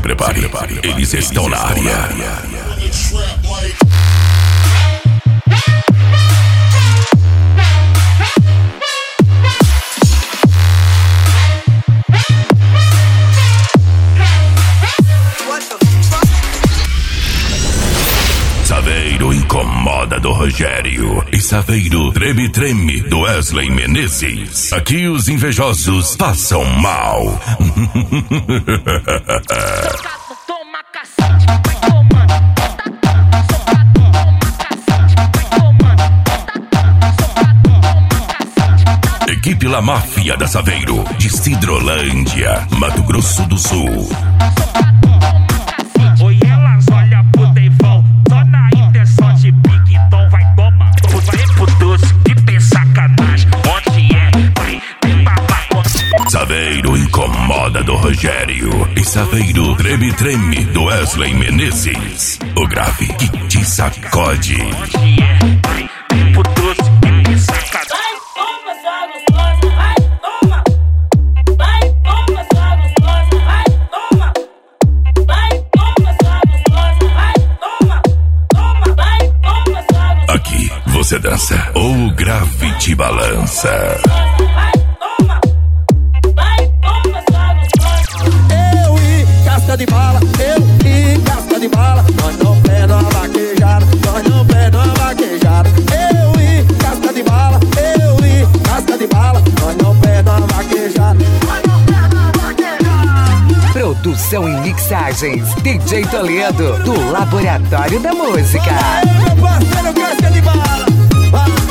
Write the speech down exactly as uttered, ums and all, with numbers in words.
prepare, se prepare. Eles estão na área. Saveiro incomoda do Rogério e Saveiro treme treme do Wesley Menezes. Aqui os invejosos passam mal. Equipe La Máfia da Saveiro, de Cidrolândia, Mato Grosso do Sul. Oi, elas olham pro Deivão, só na intenção de pique, então vai tomar. Vai pro doce que tem sacanagem, onde é? Vai, tem babaco. Saveiro incomoda do Rogério e Saveiro treme treme do Wesley Menezes. O grave que te sacode. Onde é? Vai, tem pro doce que tem sacanagem. Aqui você dança ou o grave te balança. Eu e casca de bala, eu e casca de bala. Nós não perdemos a vaquejada, nós não perdemos a vaquejada. Eu e casca de bala, eu e casca de bala. Nós não perdemos a vaquejada. Produção e mixagens D J Toledo, do Laboratório da Música. Meu parceiro, casca de bala.